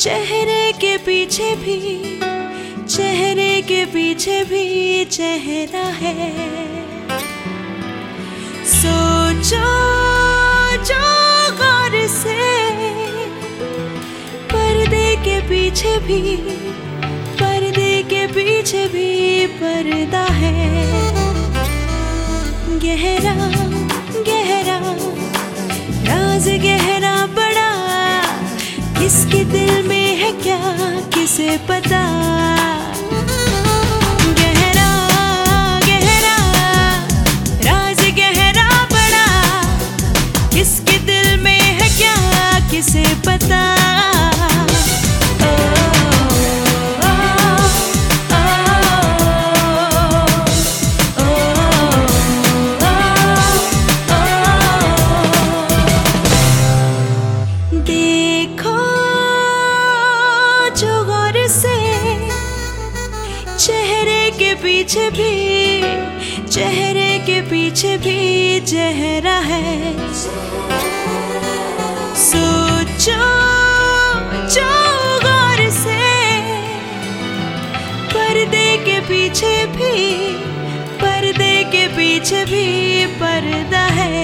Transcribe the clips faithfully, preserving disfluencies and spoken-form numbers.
चेहरे के पीछे भी, चेहरे के पीछे भी चेहरा है। सोचो जो गौर से, पर्दे के पीछे भी, पर्दे के पीछे भी पर्दा है। गहरा गहरा राज गहरा बड़ा, किसके दिल में है क्या किसे पता। गहरा गहरा राज गहरा बड़ा, किसके दिल में है क्या किसे पता। चेहरे के पीछे भी, चेहरे के पीछे भी चेहरा है। सोचो जो गौर से, पर्दे के पीछे भी, पर्दे के पीछे भी पर्दा है।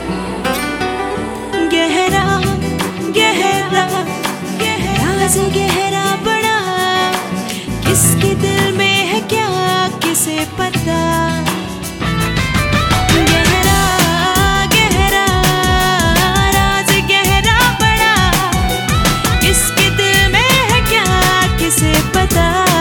गहरा गहरा राज गहरा बड़ा, किसके दिल में है क्या किसे पता। गहरा गहरा राज गहरा बड़ा, किसके दिल में है क्या किसे पता।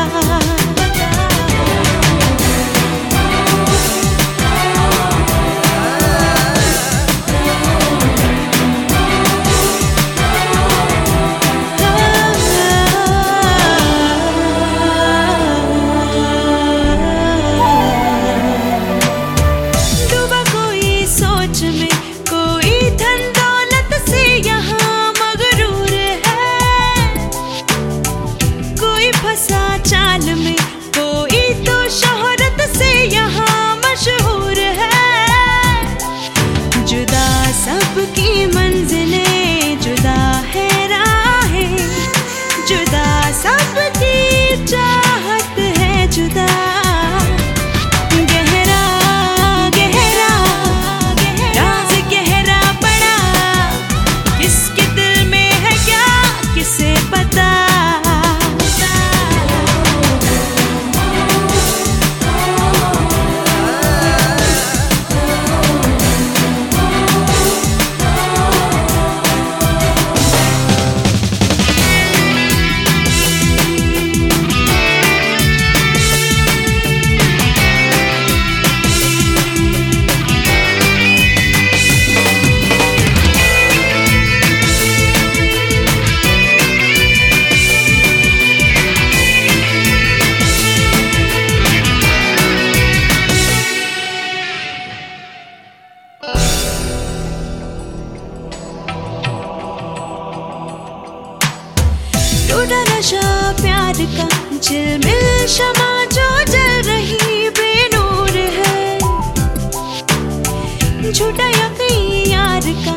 चाल में कोई तो शोहरत से यहाँ मशहूर है। जुदा सबकी मंजिलें, जुदा है राहें, जुदा सबकी चाहत है जुदा। गहरा गहरा राज गहरा बड़ा, किसके दिल में है क्या किसे पता। टूटा नशा प्यार का, झिलमिल शमा जो जल रही बेनूर है। झूठा यकीन यार का,